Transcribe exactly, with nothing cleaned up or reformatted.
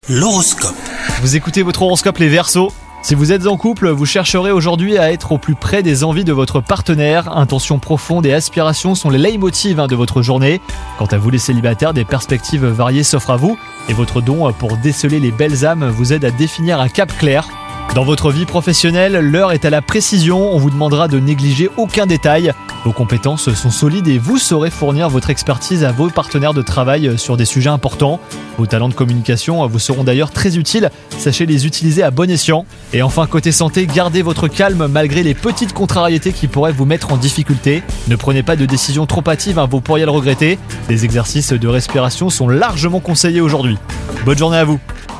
L'horoscope. Vous écoutez votre horoscope les Verseaux. Si vous êtes en couple, vous chercherez aujourd'hui à être au plus près des envies de votre partenaire. Intentions profondes et aspirations sont les leitmotivs de votre journée. Quant à vous les célibataires, des perspectives variées s'offrent à vous et votre don pour déceler les belles âmes vous aide à définir un cap clair. Dans votre vie professionnelle, l'heure est à la précision, on vous demandera de négliger aucun détail. Vos compétences sont solides et vous saurez fournir votre expertise à vos partenaires de travail sur des sujets importants. Vos talents de communication vous seront d'ailleurs très utiles, sachez les utiliser à bon escient. Et enfin, côté santé, gardez votre calme malgré les petites contrariétés qui pourraient vous mettre en difficulté. Ne prenez pas de décisions trop hâtives, vous pourriez le regretter. Des exercices de respiration sont largement conseillés aujourd'hui. Bonne journée à vous.